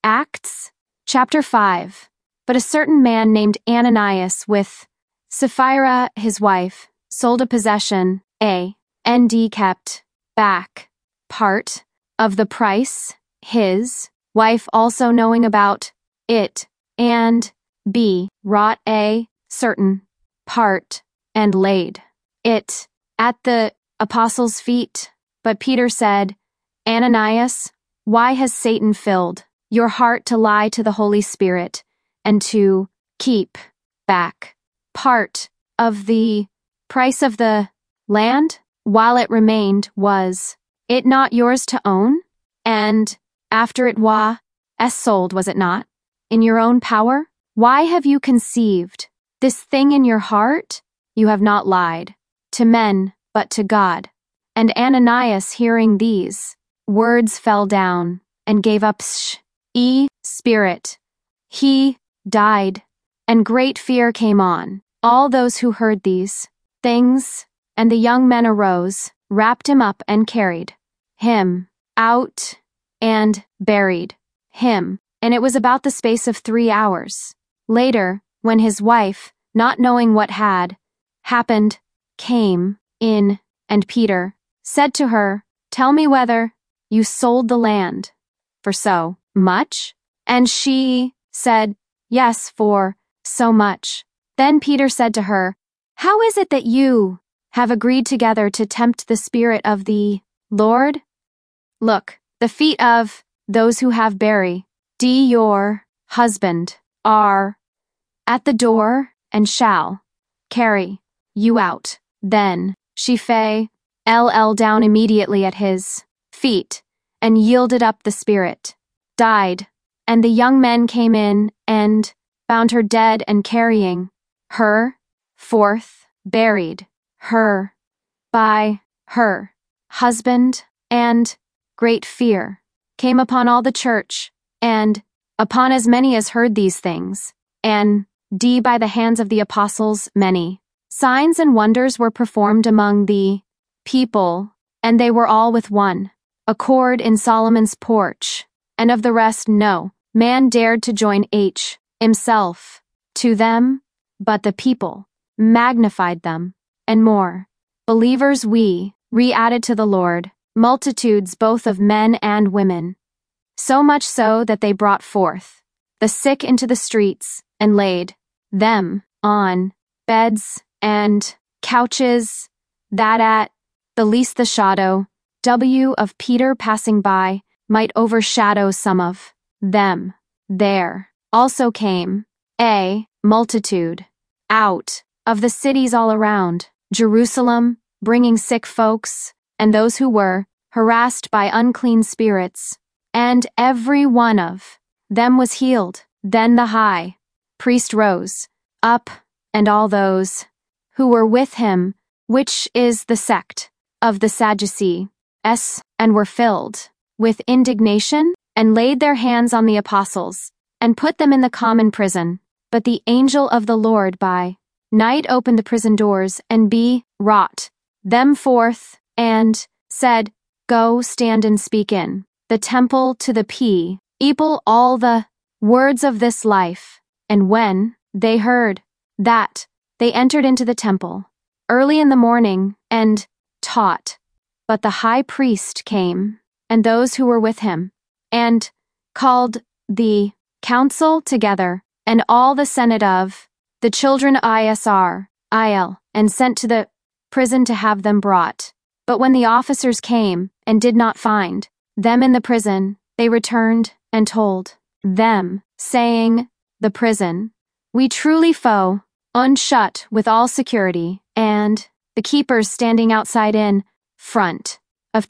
Acts, chapter 5. But a certain man named Ananias with Sapphira his wife sold a possession, and kept back part of the price, his wife also knowing about it, and wrought a certain part, and laid it at the apostles' feet. But Peter said, Ananias, why has Satan filled your heart to lie to the Holy Spirit, and to keep back part of the price of the land, while it remained? Was it not yours to own? And after it was sold, was it not in your own power? Why have you conceived this thing in your heart? You have not lied to men, but to God. And Ananias, hearing these words, fell down and gave up spirit. He died, and great fear came on all those who heard these things. And the young men arose, wrapped him up, and carried him out, and buried him. And it was about the space of 3 hours. Later, when his wife, not knowing what had happened, came in, and Peter said to her, Tell me whether you sold the land for so much? And she said, Yes, for so much. Then Peter said to her, How is it that you have agreed together to tempt the Spirit of the Lord? Look, the feet of those who have buried your husband are at the door, and shall carry you out. Then she fell down immediately at his feet, and yielded up the spirit, died. And the young men came in, and found her dead, and carrying her forth, buried her by her husband. And great fear came upon all the church, and upon as many as heard these things. And by the hands of the apostles many signs and wonders were performed among the people, and they were all with one accord in Solomon's porch. And of the rest no man dared to join himself to them, but the people magnified them. And more believers we re-added to the Lord, multitudes both of men and women, so much so that they brought forth the sick into the streets, and laid them on beds and couches, that at the least the shadow of Peter passing by might overshadow some of them. There also came a multitude out of the cities all around Jerusalem, bringing sick folks, and those who were harassed by unclean spirits, and every one of them was healed. Then the high priest rose up, and all those who were with him, which is the sect of the Sadducees, and were filled with indignation, and laid their hands on the apostles, and put them in the common prison. But the angel of the Lord by night opened the prison doors, and brought them forth, and said, Go stand and speak in the temple to the people all the words of this life. And when they heard that, they entered into the temple early in the morning, and taught. But the high priest came, and those who were with him, and called the council together, and all the senate of the children Israel, and sent to the prison to have them brought. But when the officers came, and did not find them in the prison, they returned, and told them, saying, The prison we truly foe, unshut with all security, and the keepers standing outside in front of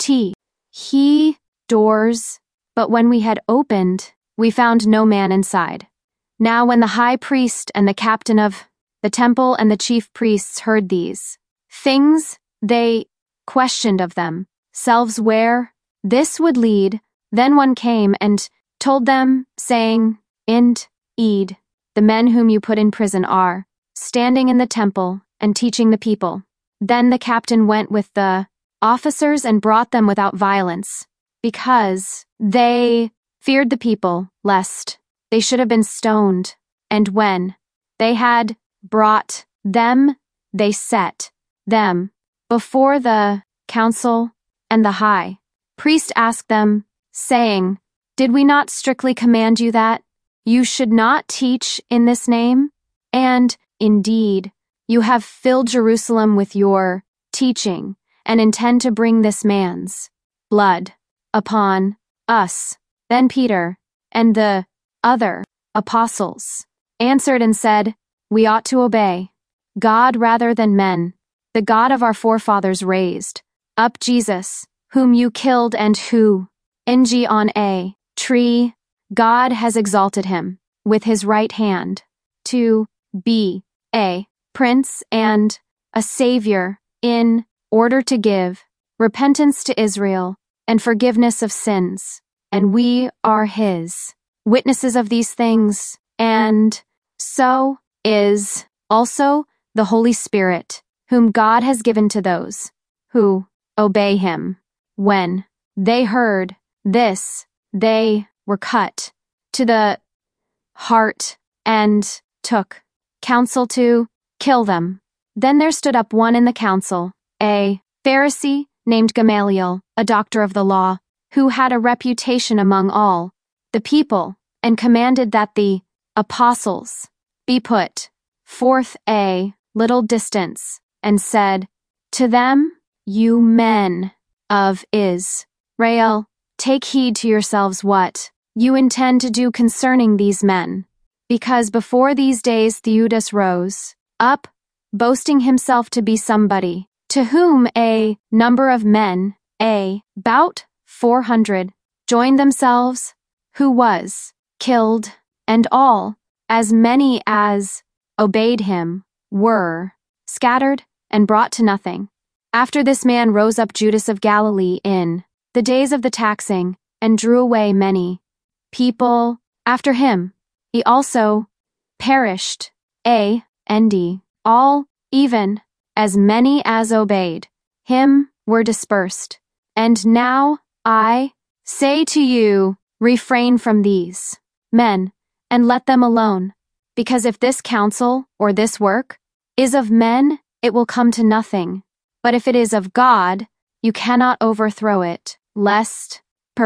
he doors. But when we had opened, we found no man inside. Now when the high priest and the captain of the temple and the chief priests heard these things, they questioned of themselves where this would lead. Then one came and told them, saying, Indeed, the men whom you put in prison are standing in the temple and teaching the people. Then the captain went with the officers and brought them without violence, because they feared the people, lest they should have been stoned. And when they had brought them, they set them before the council, and the high priest asked them, saying, Did we not strictly command you that you should not teach in this name? And, indeed, you have filled Jerusalem with your teaching, and intend to bring this man's blood upon us. Then Peter and the other apostles answered and said, We ought to obey God rather than men. The God of our forefathers raised up Jesus, whom you killed and who, on a tree, God has exalted him with his right hand to be a prince and a savior, in order to give repentance to Israel and forgiveness of sins. And we are his witnesses of these things, and so is also the Holy Spirit, whom God has given to those who obey him. When they heard this, they were cut to the heart and took counsel to kill them. Then there stood up one in the council, a Pharisee named Gamaliel, a doctor of the law, who had a reputation among all the people, and commanded that the apostles be put forth a little distance, and said to them, You men of Israel, take heed to yourselves what you intend to do concerning these men, because before these days Theudas rose up, boasting himself to be somebody, to whom a number of men, about 400, joined themselves, who was killed, and all, as many as obeyed him, were scattered and brought to nothing. After this man rose up Judas of Galilee in the days of the taxing, and drew away many people after him. He also perished, and all, even as many as obeyed him, were dispersed. And now I say to you, refrain from these men, and let them alone, because if this counsel or this work is of men, it will come to nothing. But if it is of God, you cannot overthrow it, lest,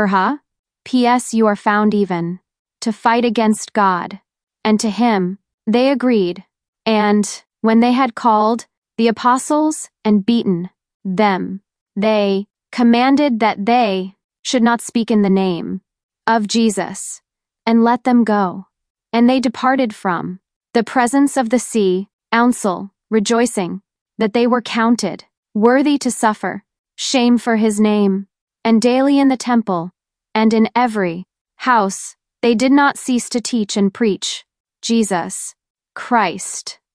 perhaps, you are found even to fight against God. And to him they agreed. And when they had called the apostles and beaten them, they commanded that they should not speak in the name of Jesus, and let them go. And they departed from the presence of the council, rejoicing that they were counted worthy to suffer shame for his name. And daily in the temple, and in every house, they did not cease to teach and preach Jesus Christ.